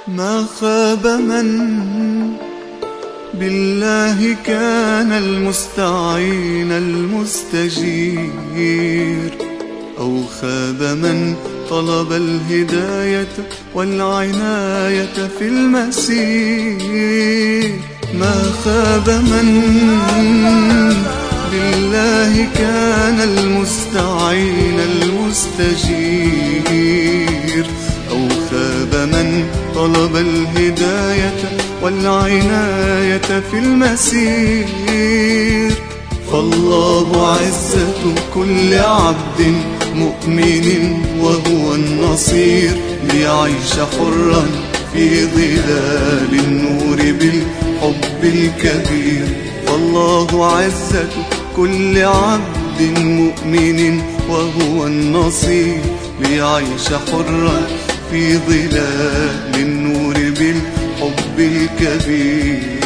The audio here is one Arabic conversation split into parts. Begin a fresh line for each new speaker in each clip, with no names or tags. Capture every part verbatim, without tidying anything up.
ما خاب من بالله كان المستعين المستجير، أو خاب من طلب الهداية والعناية في المسير. ما خاب من بالله كان المستعين المستجير، أو خاب من طلب الهداية والعناية في المسير. فالله عزة كل عبد مؤمن وهو النصير، ليعيش حرا في ظلال النور بالحب الكبير. فالله عزة كل عبد مؤمن وهو النصير، ليعيش حرا في ظلال النور بالحب الكبير.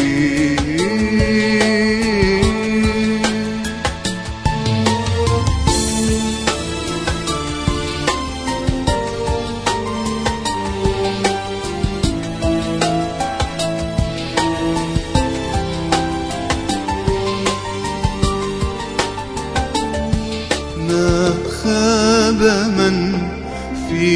ما خاب من في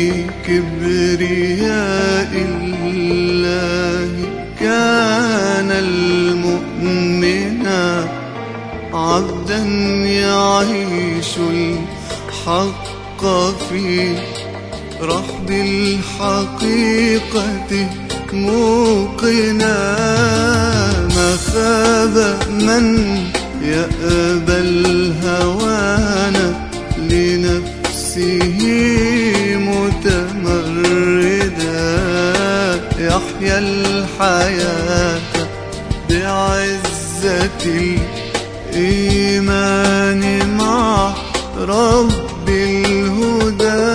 كبرياء الله كان المؤمنا، عبدا يعيش الحق في رحب الحقيقة موقنا. ما خاب من يأبى الهوان لنفسه متمردا، يحيا الحياة بعزة الإيمان مع رب الهدى.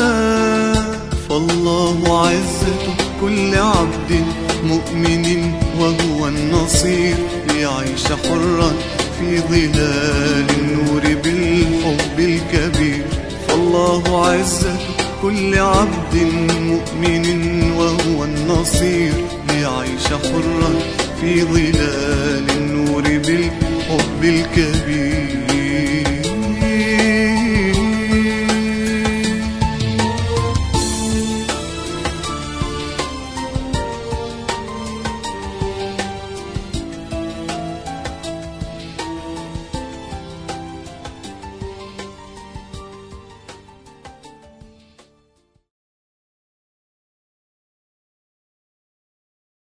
فالله عزة كل عبد مؤمن وهو النصير، ليعيش حرا في ظلال النور بالحب الكبير. فالله عزة كل عبد مؤمن وهو النصير، ليعيش حرا في ظلال النور بالحب الكبير.